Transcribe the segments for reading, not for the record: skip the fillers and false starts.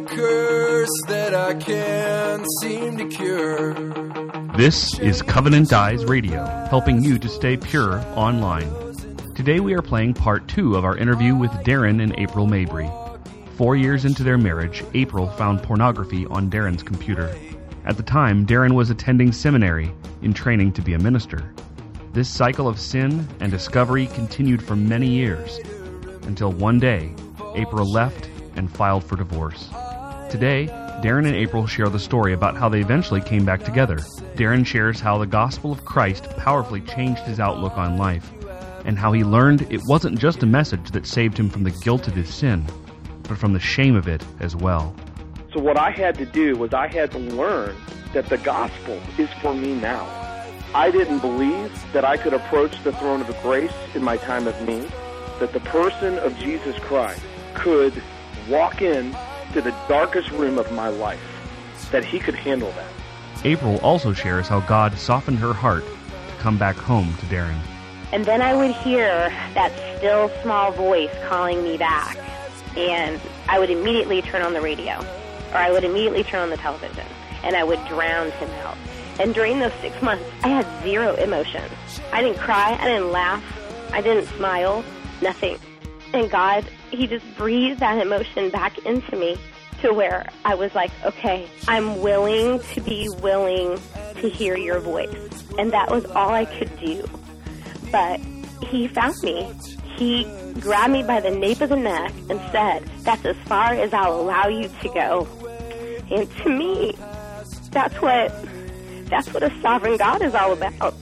curse that I can't seem to cure. This is Covenant Eyes Radio, helping you to stay pure online. Today we are playing part 2 of our interview with Darren and April Mabry. 4 years into their marriage, April found pornography on Darren's computer. At the time, Darren was attending seminary in training to be a minister. This cycle of sin and discovery continued for many years, until one day, April left and filed for divorce. Today, Darren and April share the story about how they eventually came back together. Darren shares how the gospel of Christ powerfully changed his outlook on life, and how he learned it wasn't just a message that saved him from the guilt of his sin, but from the shame of it as well. So what I had to do was I had to learn that the gospel is for me now. I didn't believe that I could approach the throne of grace in my time of need, that the person of Jesus Christ could walk in to the darkest room of my life, that he could handle that. April also shares how God softened her heart to come back home to Darren. And then I would hear that still small voice calling me back, and I would immediately turn on the radio, or I would immediately turn on the television, and I would drown him out. And during those 6 months, I had zero emotion. I didn't cry, I didn't laugh, I didn't smile, nothing. And God, he just breathed that emotion back into me to where I was like, okay, I'm willing to be willing to hear your voice. And that was all I could do. But he found me. He grabbed me by the nape of the neck and said, that's as far as I'll allow you to go. And to me, that's what a sovereign God is all about.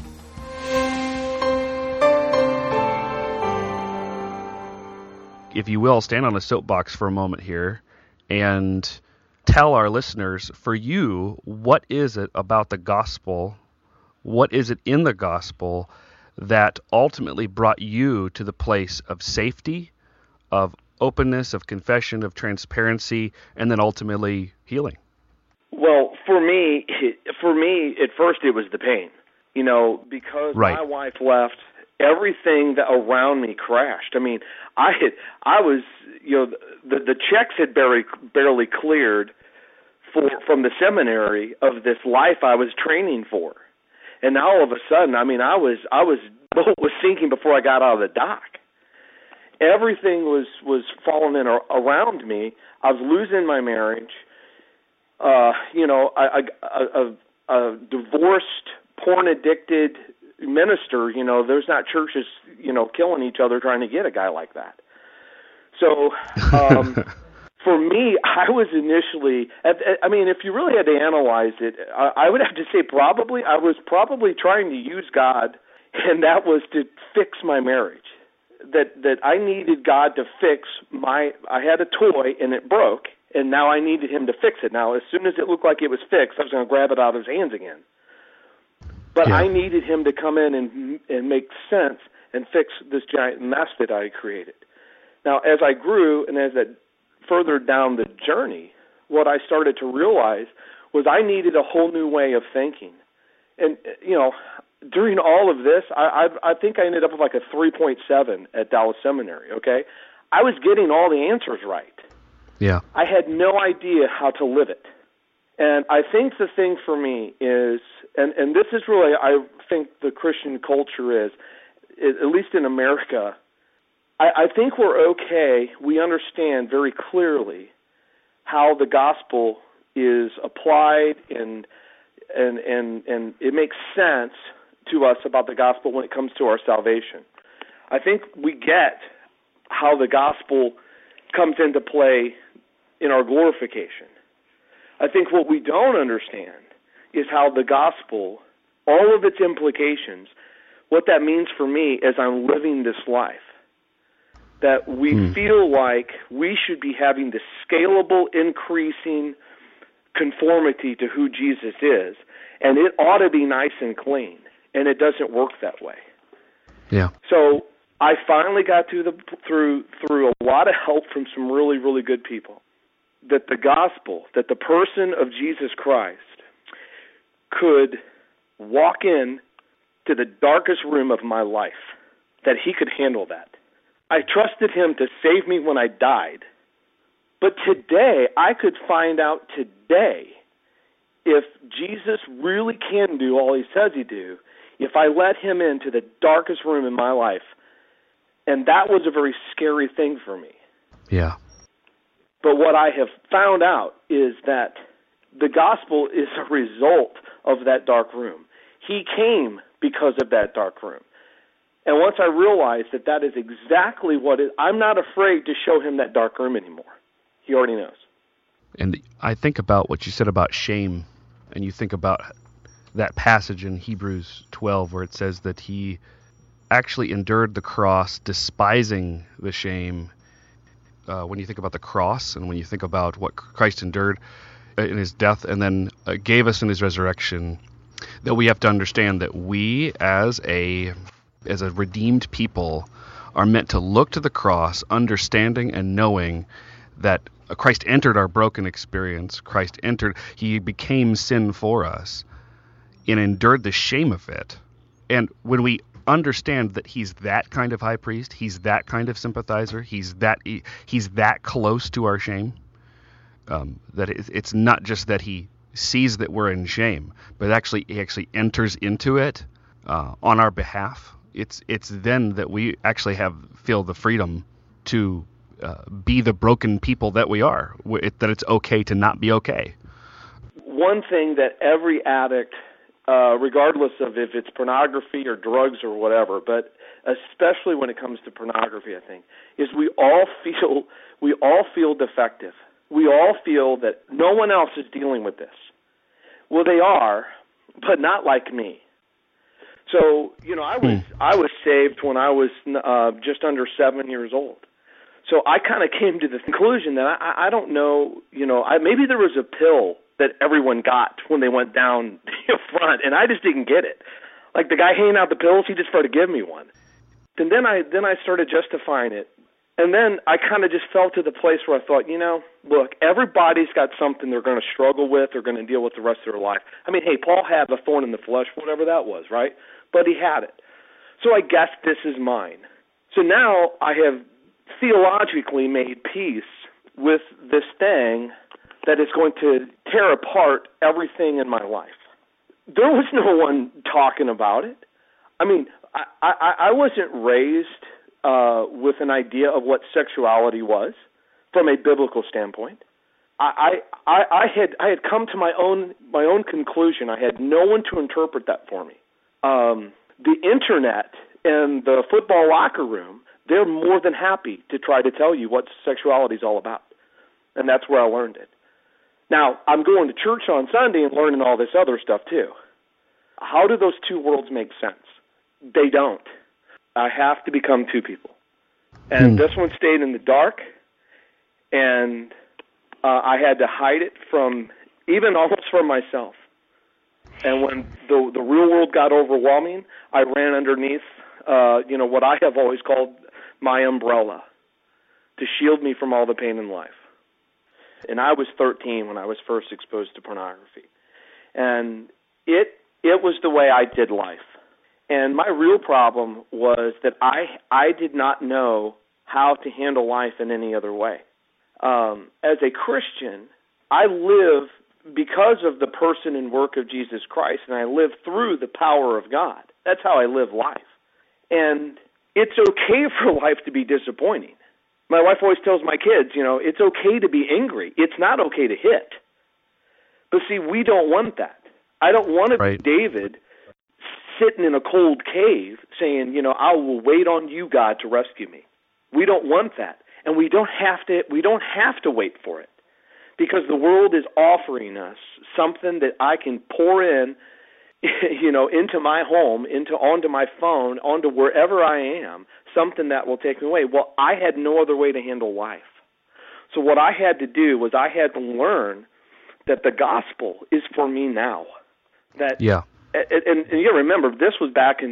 If you will, stand on a soapbox for a moment here and tell our listeners, for you, what is it about the gospel, what is it in the gospel that ultimately brought you to the place of safety, of openness, of confession, of transparency, and then ultimately healing? Well, for me, at first it was the pain. Because right. My wife left, everything that around me crashed. I mean, I was, the checks had barely cleared from the seminary of this life I was training for, and now all of a sudden, I mean, I was sinking before I got out of the dock. Everything was falling in around me. I was losing my marriage. A divorced, porn-addicted minister, there's not churches, killing each other trying to get a guy like that. So, for me, I was initially, if you really had to analyze it, I would have to say I was probably trying to use God, and that was to fix my marriage. That I needed God to fix I had a toy and it broke, and now I needed him to fix it. Now, as soon as it looked like it was fixed, I was going to grab it out of his hands again. But yeah. I needed him to come in and make sense and fix this giant mess that I created. Now, as I grew and as I further down the journey, what I started to realize was I needed a whole new way of thinking. And, during all of this, I think I ended up with like a 3.7 at Dallas Seminary, okay? I was getting all the answers right. Yeah. I had no idea how to live it. And I think the thing for me is, and this is really, I think the Christian culture is, at least in America, I think we're okay. We understand very clearly how the gospel is applied, and it makes sense to us about the gospel when it comes to our salvation. I think we get how the gospel comes into play in our glorification. I think what we don't understand is how the gospel, all of its implications, what that means for me as I'm living this life. That we feel like we should be having this scalable, increasing conformity to who Jesus is, and it ought to be nice and clean, and it doesn't work that way. Yeah. So I finally got through a lot of help from some really, really good people. That the gospel, that the person of Jesus Christ could walk in to the darkest room of my life, that he could handle that. I trusted him to save me when I died, But today, I could find out today if Jesus really can do all he says he do, if I let him into the darkest room in my life. And that was a very scary thing for me. Yeah. But what I have found out is that the gospel is a result of that dark room. He came because of that dark room. And once I realized that that is exactly what it, I'm not afraid to show him that dark room anymore. He already knows. And I think about what you said about shame, and you think about that passage in Hebrews 12 where it says that he actually endured the cross, despising the shame. When you think about the cross and when you think about what Christ endured in his death and then gave us in his resurrection, that we have to understand that we as a redeemed people are meant to look to the cross, understanding and knowing that Christ entered our broken experience. Christ entered, he became sin for us and endured the shame of it. And when we understand that he's that kind of high priest, he's that kind of sympathizer, he's that close to our shame, that it's not just that he sees that we're in shame, but he actually enters into it on our behalf. It's then that we actually feel the freedom to be the broken people that we are, that it's okay to not be okay. One thing that every addict, regardless of if it's pornography or drugs or whatever, but especially when it comes to pornography, I think, is we all feel defective. We all feel that no one else is dealing with this. Well, they are, but not like me. So, I was saved when I was just under 7 years old. So I kind of came to the conclusion that I don't know, maybe there was a pill that everyone got when they went down the front, and I just didn't get it. Like the guy handing out the pills, he just started to give me one. And then I started justifying it. And then I kind of just fell to the place where I thought, look, everybody's got something they're going to struggle with or going to deal with the rest of their life. I mean, hey, Paul had a thorn in the flesh, whatever that was, right? But he had it. So I guess this is mine. So now I have theologically made peace with this thing that is going to tear apart everything in my life. There was no one talking about it. I mean, I wasn't raised with an idea of what sexuality was from a biblical standpoint. I had come to my own conclusion. I had no one to interpret that for me. The internet and the football locker room, they're more than happy to try to tell you what sexuality is all about. And that's where I learned it. Now, I'm going to church on Sunday and learning all this other stuff too. How do those two worlds make sense? They don't. I have to become two people. And this one stayed in the dark, and I had to hide it from, even almost from myself. And when the real world got overwhelming, I ran underneath, what I have always called my umbrella to shield me from all the pain in life. And I was 13 when I was first exposed to pornography. And it was the way I did life. And my real problem was that I did not know how to handle life in any other way. As a Christian, I live because of the person and work of Jesus Christ, and I live through the power of God. That's how I live life. And it's okay for life to be disappointing. My wife always tells my kids, it's okay to be angry. It's not okay to hit. But see, we don't want that. I don't want to be David sitting in a cold cave saying, I will wait on you, God, to rescue me. We don't want that. And we don't have to wait for it. Because the world is offering us something that I can pour in, into my home, onto my phone, onto wherever I am, something that will take me away. Well, I had no other way to handle life. So what I had to do was I had to learn that the gospel is for me now. And you remember, this was back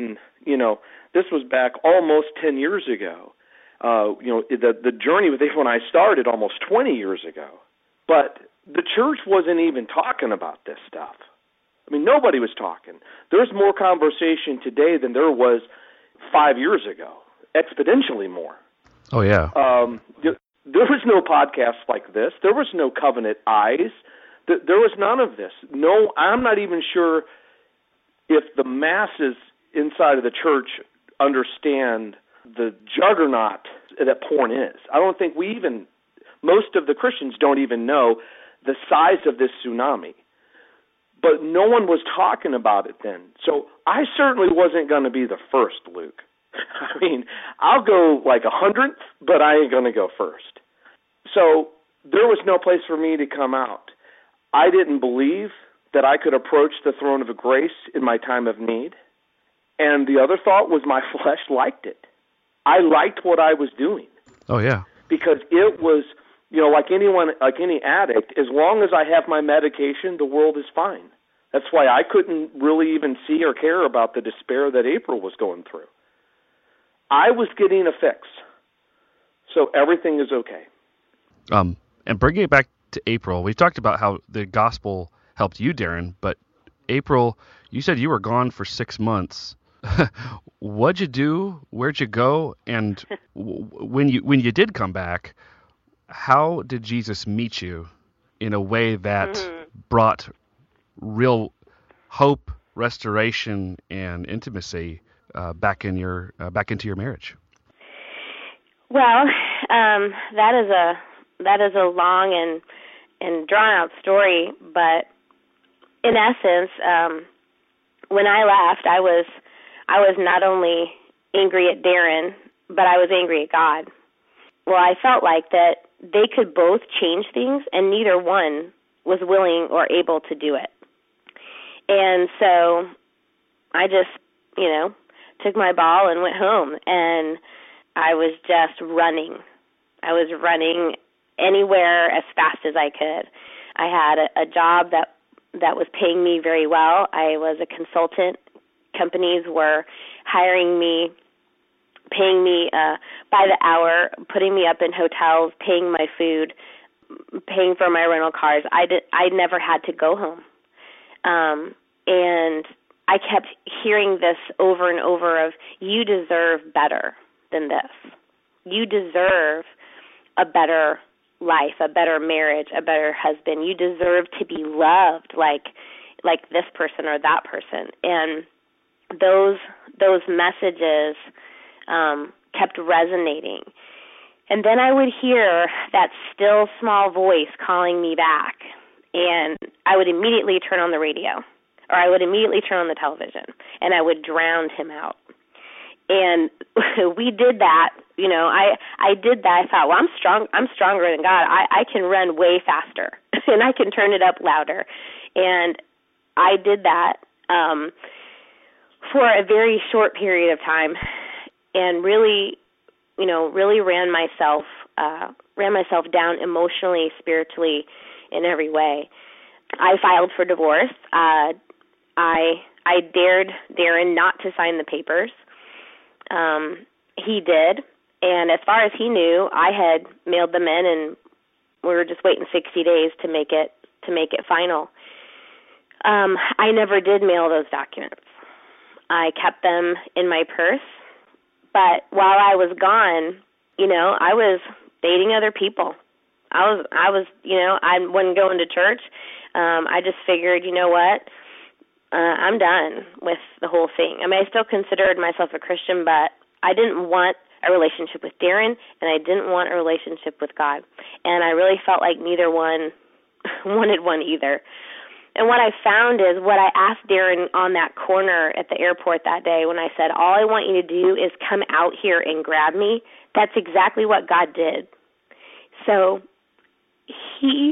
almost 10 years ago. The journey with it when I started almost 20 years ago. But the church wasn't even talking about this stuff. I mean, nobody was talking. There's more conversation today than there was 5 years ago, exponentially more. Oh, yeah. There was no podcast like this. There was no Covenant Eyes. There was none of this. No, I'm not even sure if the masses inside of the church understand the juggernaut that porn is. I don't think most of the Christians don't even know the size of this tsunami. But no one was talking about it then. So I certainly wasn't going to be the first, Luke. I mean, I'll go like 100th, but I ain't going to go first. So there was no place for me to come out. I didn't believe that I could approach the throne of grace in my time of need. And the other thought was my flesh liked it. I liked what I was doing. Oh, yeah. Because it was, like any addict, as long as I have my medication, the world is fine. That's why I couldn't really even see or care about the despair that April was going through. I was getting a fix. So everything is okay. And bringing it back to April, we've talked about how the gospel helped you, Darren, but April, you said you were gone for 6 months. What'd you do? Where'd you go? And when you did come back, how did Jesus meet you in a way that brought real hope, restoration, and intimacy back into your marriage? Well, that is a long and drawn out story, but in essence, when I left, I was not only angry at Darren, but I was angry at God. Well, I felt like that they could both change things, and neither one was willing or able to do it. And so I just, took my ball and went home, and I was just running. I was running anywhere as fast as I could. I had a job that was paying me very well. I was a consultant. Companies were hiring me, paying me by the hour, putting me up in hotels, paying my food, paying for my rental cars. I never had to go home. And I kept hearing this over and over of, you deserve better than this. You deserve a better life, a better marriage, a better husband. You deserve to be loved like this person or that person. And those messages kept resonating. And then I would hear that still small voice calling me back, and I would immediately turn on the radio, or I would immediately turn on the television, and I would drown him out. And we did that. I did that. I thought, well, I'm stronger than God. I can run way faster, and I can turn it up louder. And I did that for a very short period of time, and really ran myself down emotionally, spiritually, in every way. I filed for divorce. I dared Darren not to sign the papers. He did, and as far as he knew, I had mailed them in, and we were just waiting 60 days to make it final. I never did mail those documents. I kept them in my purse, but while I was gone, I was dating other people. I wasn't going to church. I just figured, I'm done with the whole thing. I mean, I still considered myself a Christian, but I didn't want a relationship with Darren, and I didn't want a relationship with God. And I really felt like neither one wanted one either. And what I found is what I asked Darren on that corner at the airport that day when I said, all I want you to do is come out here and grab me, that's exactly what God did. So he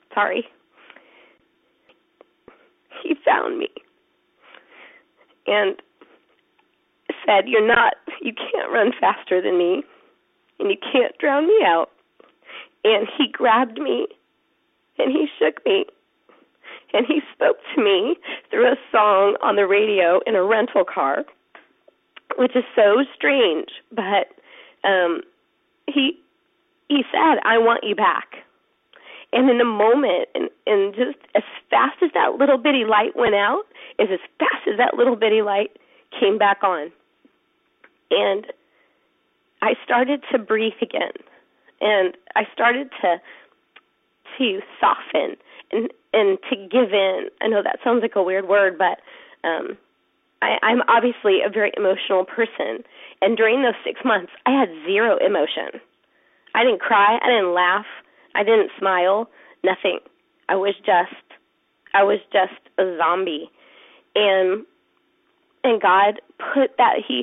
found me and said, you can't run faster than me, and you can't drown me out. And he grabbed me, and he shook me, and he spoke to me through a song on the radio in a rental car, which is so strange, but he said, I want you back. And in a moment, and just as fast as that little bitty light went out, is as fast as that little bitty light came back on. And I started to breathe again. And I started to soften and to give in. I know that sounds like a weird word, but I'm obviously a very emotional person. And during those 6 months, I had zero emotion. I didn't cry. I didn't laugh. I didn't smile. Nothing. I was just a zombie. And God put that, he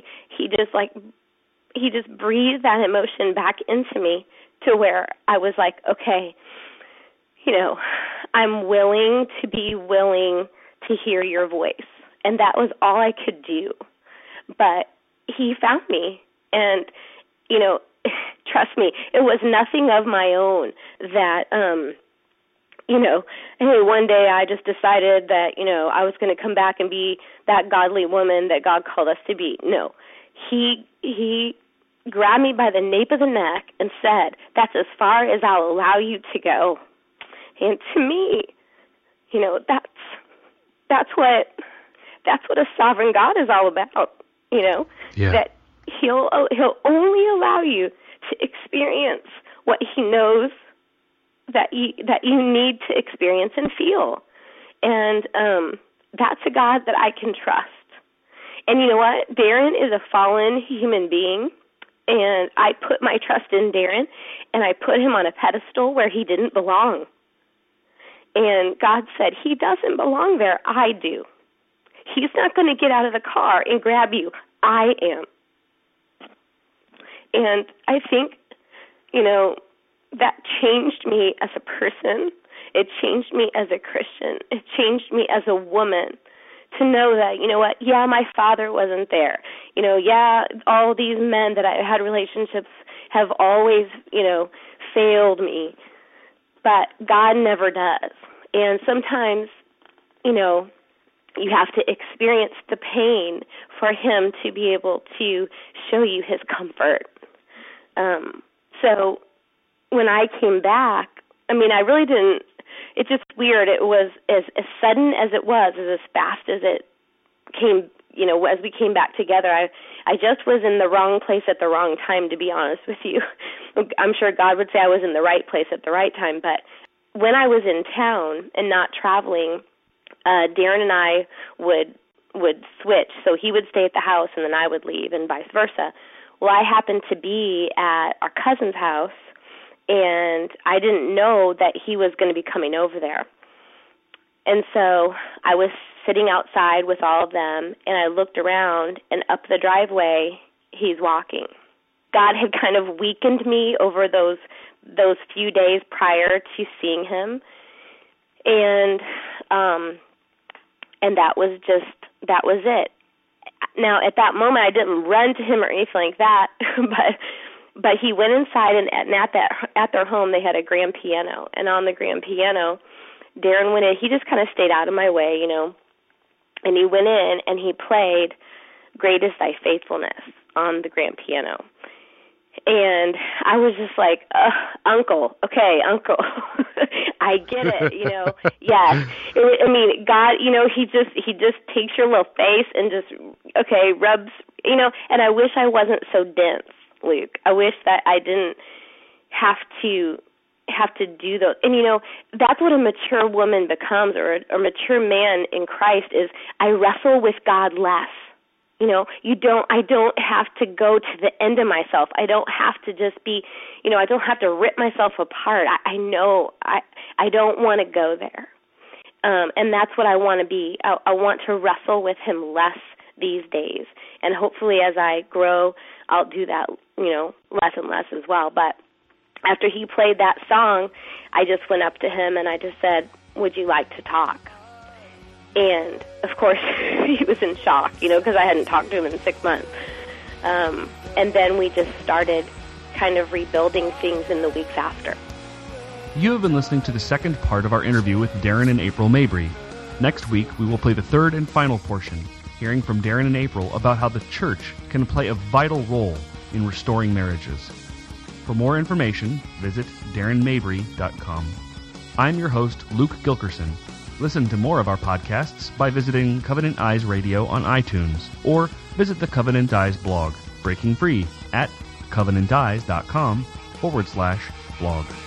just breathed that emotion back into me to where I was like, okay, I'm willing to hear your voice. And that was all I could do. But he found me. And, trust me, it was nothing of my own that, hey, one day I just decided that, I was going to come back and be that godly woman that God called us to be. No. He grabbed me by the nape of the neck and said, that's as far as I'll allow you to go. And to me, that's what a sovereign God is all about, that he'll only allow you to experience what he knows that you need to experience and feel. And that's a God that I can trust. And you know what? Darren is a fallen human being, and I put my trust in Darren, and I put him on a pedestal where he didn't belong. And God said, he doesn't belong there. I do. He's not going to get out of the car and grab you. I am. And I think, that changed me as a person. It changed me as a Christian. It changed me as a woman to know that, yeah, my father wasn't there. Yeah, all these men that I had relationships have always, failed me. But God never does. And sometimes, you have to experience the pain for him to be able to show you his comfort. So when I came back, I really didn't, it's just weird. It was as sudden as it was, as fast as it came, as we came back together. I just was in the wrong place at the wrong time, to be honest with you. I'm sure God would say I was in the right place at the right time, but when I was in town and not traveling, Darren and I would switch. So he would stay at the house and then I would leave and vice versa. Well, I happened to be at our cousin's house, and I didn't know that he was going to be coming over there. And so I was sitting outside with all of them, and I looked around, and up the driveway, he's walking. God had kind of weakened me over those few days prior to seeing him, and that was it. Now, at that moment, I didn't run to him or anything like that, but he went inside, and at their home, they had a grand piano, and on the grand piano, Darren went in. He just kind of stayed out of my way, and he went in, and he played Great Is Thy Faithfulness on the grand piano. And I was just like, uncle, okay, uncle, I get it, yes. God, he just takes your little face and just, okay, rubs, and I wish I wasn't so dense, Luke. I wish that I didn't have to do those. And, that's what a mature woman becomes, or a mature man in Christ is, I wrestle with God less. I don't have to go to the end of myself. I don't have to just be, I don't have to rip myself apart. I know I don't want to go there. And that's what I want to be. I want to wrestle with him less these days. And hopefully as I grow, I'll do that, less and less as well. But after he played that song, I just went up to him and I just said, would you like to talk? And, of course, he was in shock, because I hadn't talked to him in 6 months. And then we just started kind of rebuilding things in the weeks after. You have been listening to the second part of our interview with Darren and April Mabry. Next week, we will play the third and final portion, hearing from Darren and April about how the church can play a vital role in restoring marriages. For more information, visit darrenmabry.com. I'm your host, Luke Gilkerson. Listen to more of our podcasts by visiting Covenant Eyes Radio on iTunes, or visit the Covenant Eyes blog, breaking free, at covenanteyes.com, www.ccc.org/blog.